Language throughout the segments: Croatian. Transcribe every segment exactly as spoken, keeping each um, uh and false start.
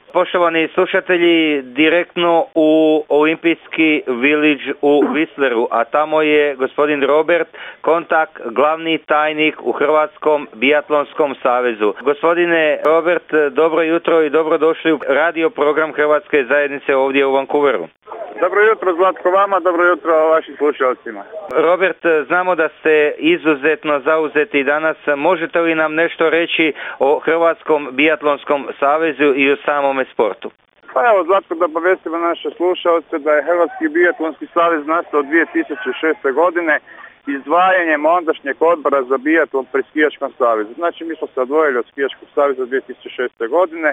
Poštovani slušatelji, direktno u Olimpijski village u Whistleru, a tamo je gospodin Robert Kontak, glavni tajnik u Hrvatskom biatlonskom savezu. Gospodine Robert, dobro jutro i dobrodošli u radio program Hrvatske zajednice ovdje u Vancouveru. Dobro jutro Zlatko vama, dobro jutro vašim slušalcima. Robert, znamo da ste izuzetno zauzeti danas. Možete li nam nešto reći o Hrvatskom biatlonskom savezu i o samome sportu? Pa evo Zlatko, da obavestimo naše slušalce da je Hrvatski biatlonski savez nastao dvije tisuće šeste. godine izdvajanjem ondašnjeg odbora za biatlon pri Skijaškom savezu. Znači mi smo se odvojili od Skijaškog saveza dvije tisuće šeste. godine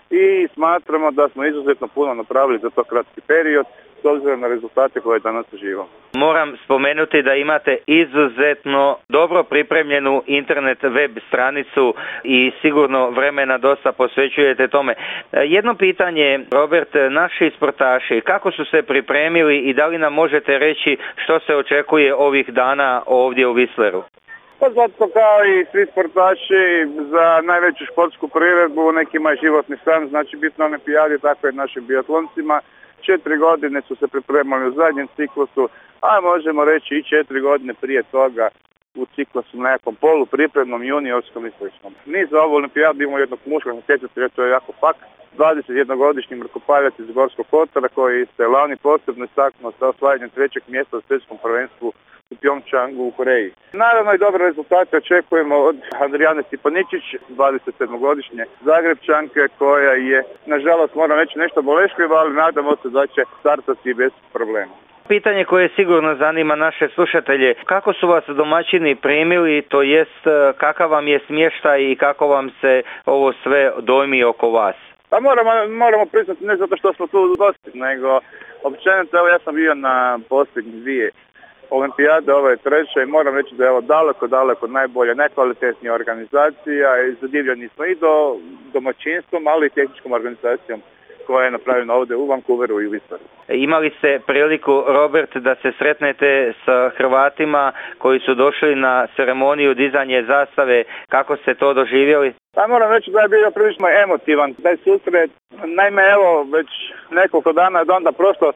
i smatramo da smo izuzetno puno napravili za to kratki period s obzirom na rezultate koje danas uživamo. Moram spomenuti da imate izuzetno dobro pripremljenu internet web stranicu i sigurno vremena dosta posvećujete tome. Jedno pitanje, Robert, naši sportaši, kako su se pripremili i da li nam možete reći što se očekuje ovih dana ovdje u Whistleru? Pa zato kao i svi sportaši za najveću športsku priredbu, nekima je životni san, znači biti na olimpijadi, tako i našim biatloncima. Četiri godine su se pripremali u zadnjem ciklusu, a možemo reći i četiri godine prije toga u ciklusu na nekom polu pripremnom, juniorskom i sličnom. Mi za ovu olimpijadu imamo jednog muškog natjecatelja, to je jako pak, dvadesetjednogodišnji mrkopaljac iz Gorskog kotara koji se lani posebno istaknuo sa osvajanjem trećeg mjesta u svjetskom prvenstvu u Pjongčangu u Koreji. Naravno i dobre rezultate očekujemo od Andrijane Stipaničić, dvadesetsedmogodišnje Zagrebčanke koja je, nažalost moram reći, nešto bolešljiva, ali nadamo se da će startati bez problema. Pitanje koje sigurno zanima naše slušatelje, kako su vas domaćini primili, to jest kakav vam je smještaj i kako vam se ovo sve dojmi oko vas? Pa moramo, moramo priznati ne zato što smo tu gosti, nego općenito, evo ja sam bio na posljednjih dvije olimpijade, ovo je treća i moram reći da je ovo daleko, daleko najbolja, najkvalitetnija organizacija i zadivljeni smo i do domaćinstvom, ali i tehničkom organizacijom koja je napravljena ovdje u Vancouveru i u Whistleru. Imali ste priliku, Robert, da se sretnete s Hrvatima koji su došli na ceremoniju dizanje zastave, kako ste to doživjeli? Pa moram reći da je bio prilično emotivan taj susret. Naime, evo, već nekoliko dana je od onda prošlo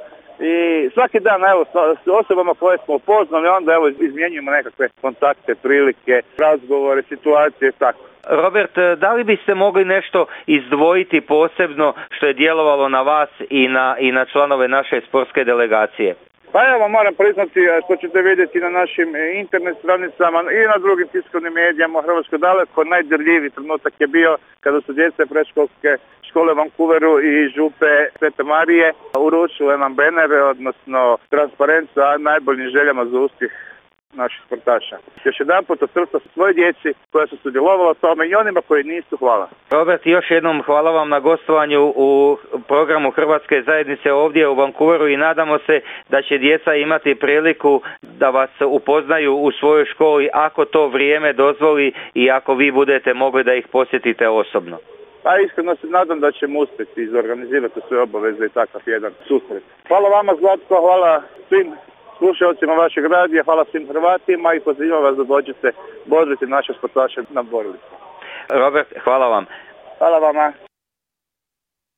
i svaki dan, evo, s osobama koje smo upoznali, onda, evo, izmjenjujemo nekakve kontakte, prilike, razgovore, situacije, tako. Robert, da li biste mogli nešto izdvojiti posebno što je djelovalo na vas i na, i na članove naše sportske delegacije? Pa evo, moram priznati što ćete vidjeti na našim internet stranicama i na drugim tiskovnim medijama u Hrvatskoj, daleko najdirljiviji trenutak je bio kada su djece predškolske škole u Vancouveru i župe Svete Marije uručile nam benere, odnosno transparent sa najboljim željama za uspjeh naših sportaša. Još jedan put od srca svoj djeci koja su sudjelovala u tome i onima koji nisu, hvala. Robert, još jednom hvala vam na gostovanju u programu Hrvatske zajednice ovdje u Vancouveru i nadamo se da će djeca imati priliku da vas upoznaju u svojoj školi ako to vrijeme dozvoli i ako vi budete mogli da ih posjetite osobno. Pa iskreno se nadam da ćemo uspjeti izorganizirati sve obaveze i takav jedan susret. Hvala vama Zlatko, hvala svim slušalcima vašeg radija, hvala svim Hrvatima i pozivam vas da dođete bodriti naše sportaše na borilištu. Robert, hvala vam. Hvala vama.